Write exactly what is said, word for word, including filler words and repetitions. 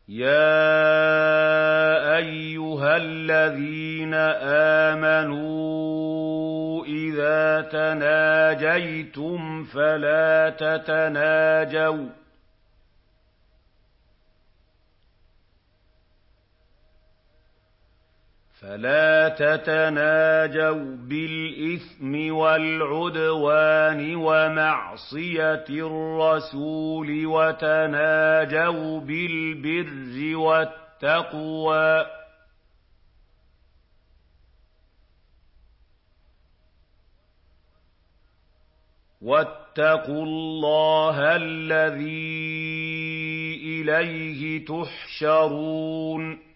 يَا أَيُّهَا الَّذِينَ آمَنُوا إِذَا تَنَاجَيْتُمْ فَلَا تَتَنَاجَوْا فلا تتناجوا بالإثم والعدوان ومعصية الرسول وتناجوا بالبر والتقوى واتقوا الله الذي إليه تحشرون